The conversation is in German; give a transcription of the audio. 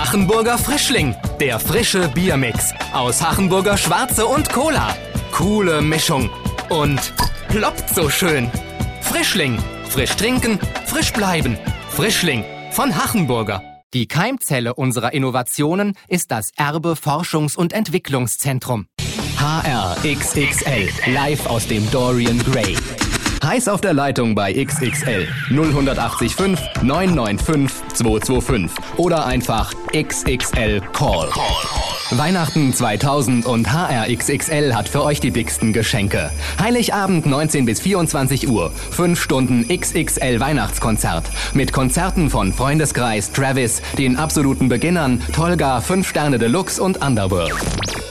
Hachenburger Frischling, der frische Biermix aus Hachenburger Schwarze und Cola. Coole Mischung und ploppt so schön. Frischling, frisch trinken, frisch bleiben. Frischling von Hachenburger. Die Keimzelle unserer Innovationen ist das Erbe Forschungs- und Entwicklungszentrum. HRXXL, live aus dem Dorian Gray. Heiß auf der Leitung bei XXL 0185 995 225 oder einfach XXL Call. Weihnachten 2000 und HRXXL hat für euch die dicksten Geschenke. Heiligabend 19 bis 24 Uhr, 5 Stunden XXL Weihnachtskonzert. Mit Konzerten von Freundeskreis, Travis, den absoluten Beginnern, Tolga, 5 Sterne Deluxe und Underworld.